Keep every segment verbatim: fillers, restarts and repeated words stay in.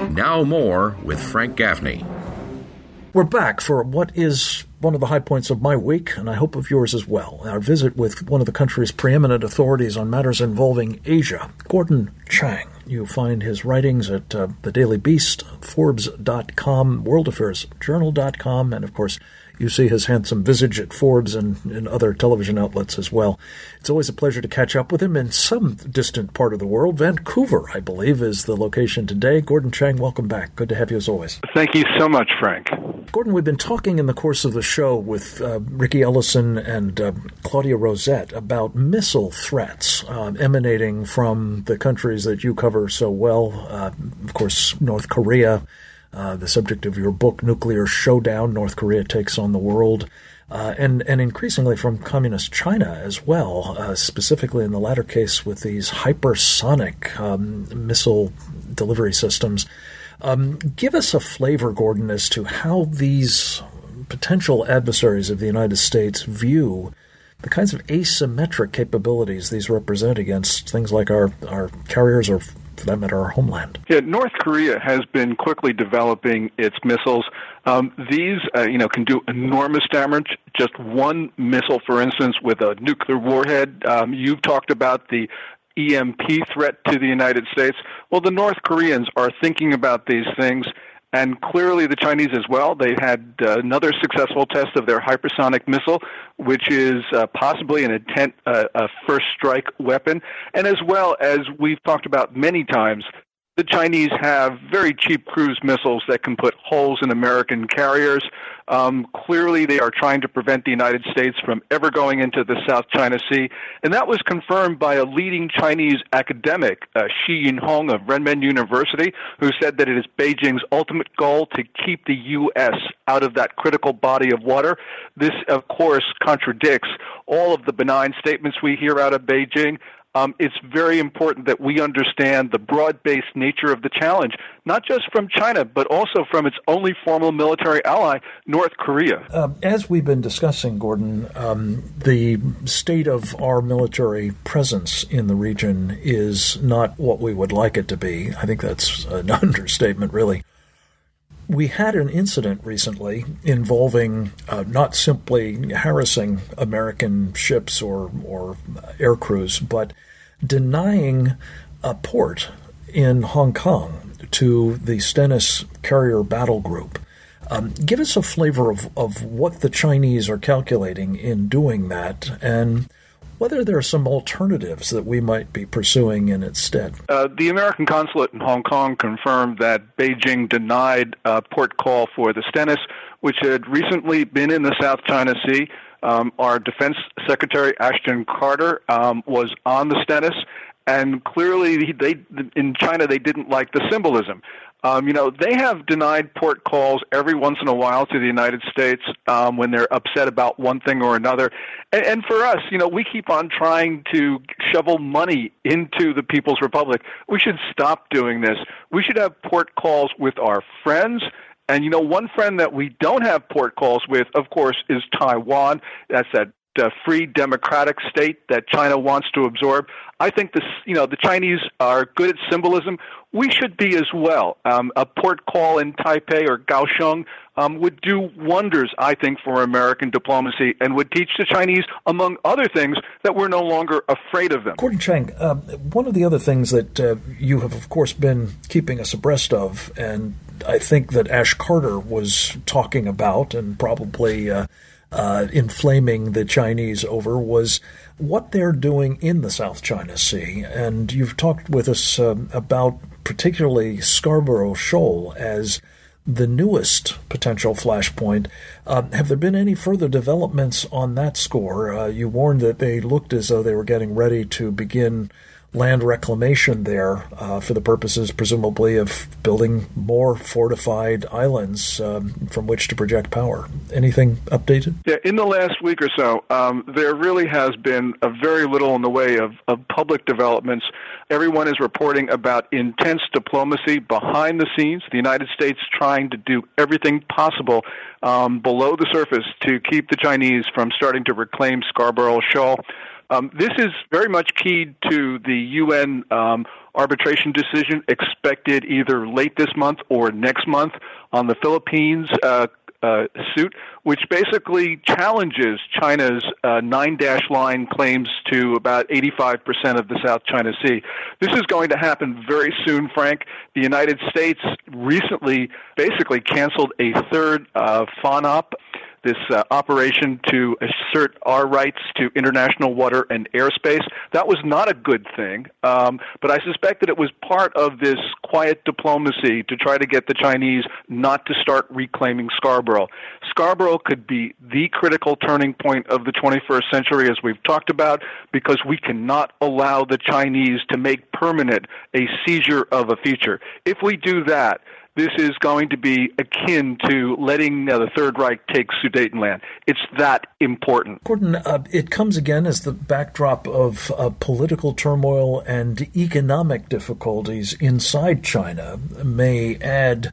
Now more with Frank Gaffney. We're back for what is one of the high points of my week, and I hope of yours as well. Our visit with one of the country's preeminent authorities on matters involving Asia, Gordon Chang. You find his writings at uh, The Daily Beast, Forbes dot com, World Affairs Journal dot com, and of course you see his handsome visage at Forbes and in other television outlets as well. It's always a pleasure to catch up with him in some distant part of the world. Vancouver, I believe, is the location today. Gordon Chang, welcome back. Good to have you as always. Thank you so much, Frank. Gordon, we've been talking in the course of the show with uh, Ricky Ellison and uh, Claudia Rosette about missile threats uh, emanating from the countries that you cover so well. Uh, of course, North Korea, Uh, the subject of your book, Nuclear Showdown, North Korea Takes on the World, uh, and, and increasingly from Communist China as well, uh, specifically in the latter case with these hypersonic um, missile delivery systems. Um, give us a flavor, Gordon, as to how these potential adversaries of the United States view the kinds of asymmetric capabilities these represent against things like our, our carriers or, for that matter, our homeland. Yeah, North Korea has been quickly developing its missiles. Um, these, uh, you know, can do enormous damage. Just one missile, for instance, with a nuclear warhead. Um, you've talked about the E M P threat to the United States. Well, the North Koreans are thinking about these things, and clearly the Chinese as well. They had uh, another successful test of their hypersonic missile, which is uh, possibly an intent, uh, a first strike weapon. And as well as we've talked about many times, the Chinese have very cheap cruise missiles that can put holes in American carriers. Um, clearly, they are trying to prevent the United States from ever going into the South China Sea. And that was confirmed by a leading Chinese academic, uh, Shi Yinhong of Renmin University, who said that it is Beijing's ultimate goal to keep the U S out of that critical body of water. This, of course, contradicts all of the benign statements we hear out of Beijing. Um, it's very important that we understand the broad-based nature of the challenge, not just from China, but also from its only formal military ally, North Korea. Uh, as we've been discussing, Gordon, um, the state of our military presence in the region is not what we would like it to be. I think that's an understatement, really. We had an incident recently involving uh, not simply harassing American ships or, or air crews, but denying a port in Hong Kong to the Stennis Carrier Battle Group. Um, give us a flavor of, of what the Chinese are calculating in doing that, and whether there are some alternatives that we might be pursuing in its stead. Uh, the American consulate in Hong Kong confirmed that Beijing denied a port call for the Stennis, which had recently been in the South China Sea. Um, our Defense Secretary, Ashton Carter, um, was on the Stennis, and clearly they, in China they didn't like the symbolism. Um, you know, they have denied port calls every once in a while to the United States um, when they're upset about one thing or another. And, and for us, you know, we keep on trying to shovel money into the People's Republic. We should stop doing this. We should have port calls with our friends. And, you know, one friend that we don't have port calls with, of course, is Taiwan. That's that uh, free democratic state that China wants to absorb. I think this, you know, the Chinese are good at symbolism. We should be as well. Um, a port call in Taipei or Kaohsiung um, would do wonders, I think, for American diplomacy and would teach the Chinese, among other things, that we're no longer afraid of them. Gordon Chang, uh, one of the other things that uh, you have, of course, been keeping us abreast of, and I think that Ash Carter was talking about and probably uh, uh, inflaming the Chinese over, was what they're doing in the South China Sea. And you've talked with us uh, about particularly Scarborough Shoal as the newest potential flashpoint. Uh, have there been any further developments on that score? Uh, you warned that they looked as though they were getting ready to begin land reclamation there uh, for the purposes, presumably, of building more fortified islands um, from which to project power. Anything updated? Yeah, in the last week or so, um, there really has been a very little in the way of, of public developments. Everyone is reporting about intense diplomacy behind the scenes, the United States trying to do everything possible um, below the surface to keep the Chinese from starting to reclaim Scarborough Shoal. Um, this is very much keyed to the U N um, arbitration decision expected either late this month or next month on the Philippines uh, uh, suit, which basically challenges China's uh, nine-dash line claims to about eighty-five percent of the South China Sea. This is going to happen very soon, Frank. The United States recently basically canceled a third uh, FONOP, this uh, operation to assert our rights to international water and airspace. That was not a good thing, um, but I suspect that it was part of this quiet diplomacy to try to get the Chinese not to start reclaiming Scarborough. Scarborough could be the critical turning point of the twenty-first century, as we've talked about, because we cannot allow the Chinese to make permanent a seizure of a feature. If we do that, this is going to be akin to letting uh, the Third Reich take Sudetenland. It's that important. Gordon, uh, it comes again as the backdrop of uh, political turmoil and economic difficulties inside China may add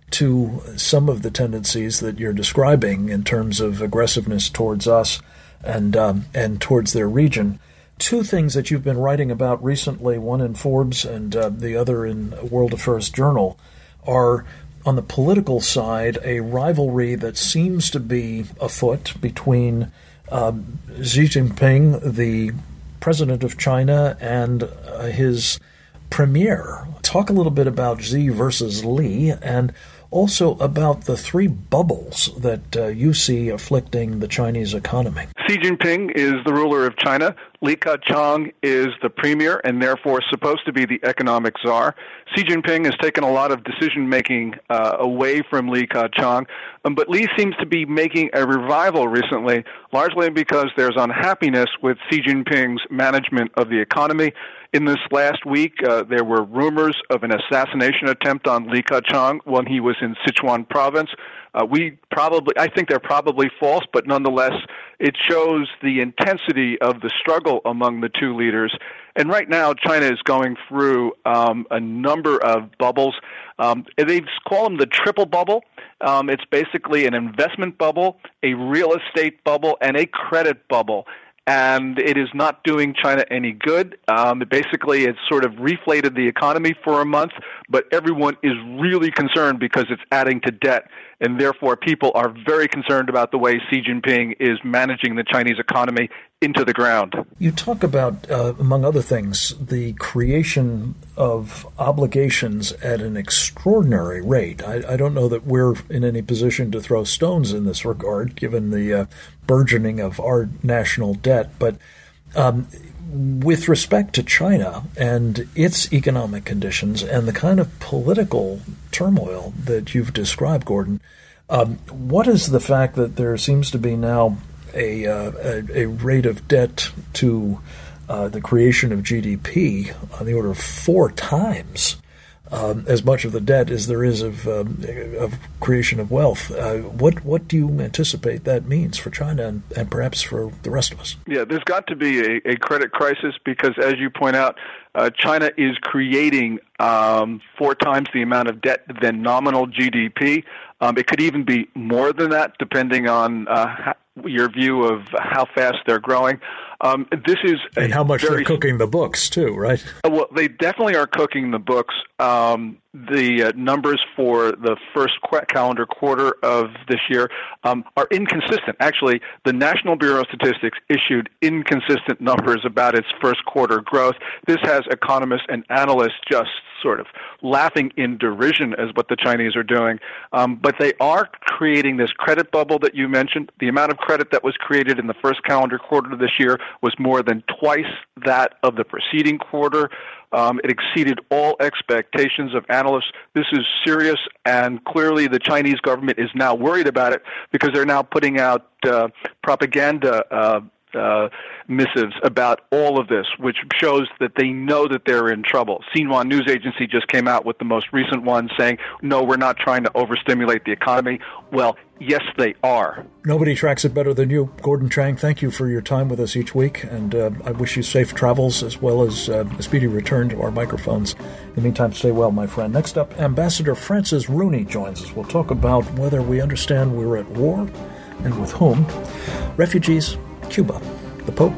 to some of the tendencies that you're describing in terms of aggressiveness towards us and um, and towards their region. Two things that you've been writing about recently, one in Forbes and uh, the other in World Affairs Journal, are, on the political side, a rivalry that seems to be afoot between um, Xi Jinping, the president of China, and uh, his premier. Talk a little bit about Xi versus Li, and also about the three bubbles that uh, you see afflicting the Chinese economy. Xi Jinping is the ruler of China. Li Keqiang is the premier and therefore supposed to be the economic czar. Xi Jinping has taken a lot of decision-making uh, away from Li Keqiang, um, but Li seems to be making a revival recently, largely because there's unhappiness with Xi Jinping's management of the economy. In this last week, uh, there were rumors of an assassination attempt on Li Keqiang when he was in Sichuan province. Uh, we probably, I think they're probably false, but nonetheless, it shows the intensity of the struggle among the two leaders. And right now, China is going through um, a number of bubbles. Um, they call them the triple bubble. Um, it's basically an investment bubble, a real estate bubble, and a credit bubble. And it is not doing China any good. Um, basically, it's sort of reflated the economy for a month, but everyone is really concerned because it's adding to debt, and therefore people are very concerned about the way Xi Jinping is managing the Chinese economy into the ground. You talk about, uh, among other things, the creation of obligations at an extraordinary rate. I, I don't know that we're in any position to throw stones in this regard, given the uh, burgeoning of our national debt, but um, with respect to China and its economic conditions and the kind of political turmoil that you've described, Gordon, um, what is the fact that there seems to be now a, uh, a, a rate of debt to uh, the creation of G D P on the order of four times Um, as much of the debt as there is of um, of creation of wealth? Uh, what what do you anticipate that means for China and, and perhaps for the rest of us? Yeah, there's got to be a, a credit crisis because, as you point out, uh, China is creating um, four times the amount of debt than nominal G D P. Um, it could even be more than that, depending on uh, how, your view of how fast they're growing. Um, this is and how much very, they're cooking the books too, right? Well, they definitely are cooking the books. Um, the uh, numbers for the first qu- calendar quarter of this year um, are inconsistent. Actually, the National Bureau of Statistics issued inconsistent numbers about its first quarter growth. This has economists and analysts just sort of laughing in derision as what the Chinese are doing. Um, but they are creating this credit bubble that you mentioned. The amount of credit that was created in the first calendar quarter of this year was more than twice that of the preceding quarter. Um, it exceeded all expectations of analysts. This is serious, and clearly the Chinese government is now worried about it because they're now putting out uh, propaganda uh, uh, missives about all of this, which shows that they know that they're in trouble. Xinhua News Agency just came out with the most recent one saying, no, we're not trying to overstimulate the economy. Well, yes, they are. Nobody tracks it better than you. Gordon Chang, thank you for your time with us each week, and uh, I wish you safe travels as well as uh, a speedy return to our microphones. In the meantime, stay well, my friend. Next up, Ambassador Francis Rooney joins us. We'll talk about whether we understand we're at war and with whom. Refugees, Cuba, the Pope,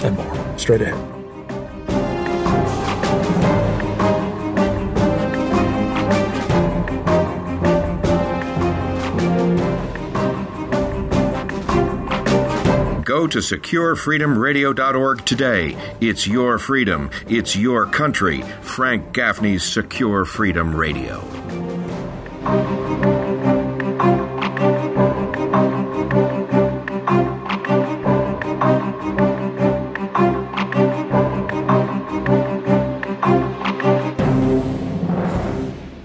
and more. Straight ahead. Go to secure freedom radio dot org today. It's your freedom. It's your country. Frank Gaffney's Secure Freedom Radio.